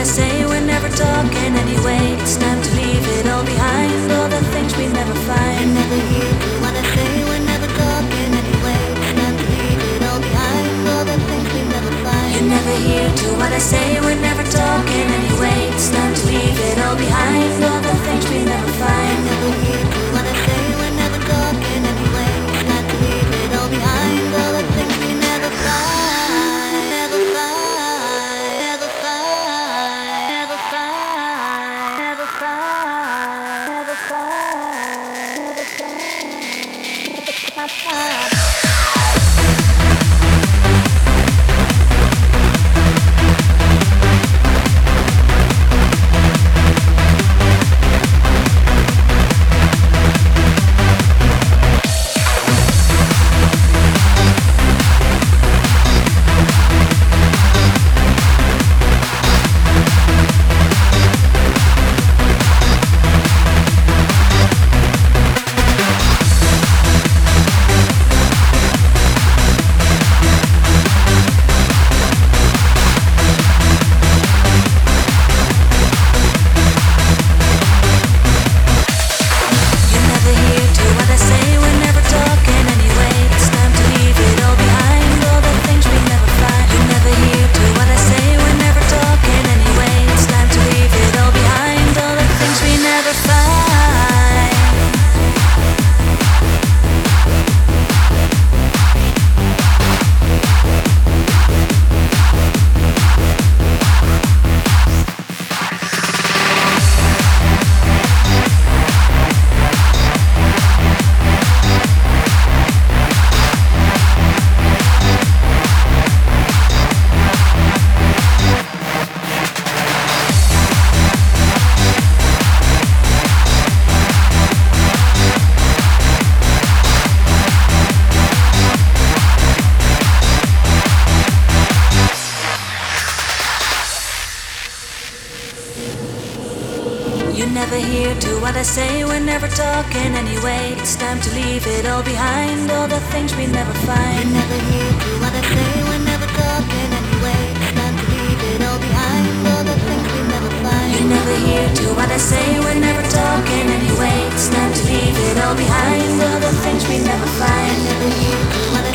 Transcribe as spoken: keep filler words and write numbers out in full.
I say, we're never talking anyway. It's time to leave it all behind, all the things we never find. You're never here to what I say, we're never talking anyway. It's time to leave it all behind, all the things we never find. You're never here to what I say, we're never talking anyway. It's time to leave it all behind, all the things we never find. You're never here to what I say, we're never talking anyway. It's time to leave it all behind, all the things we never find. Never find, never find, never find, never find, never find, never find, never find. You're never here to what I say, we're never talking anyway. It's time to leave it all behind, all the things we never find. You're never here to what I say, we're never talking anyway. It's time to leave it all behind, all the things we never find. You're never here to what I say, we're never talking anyway. It's time to leave it all behind, all the things we never find. You're never here to what I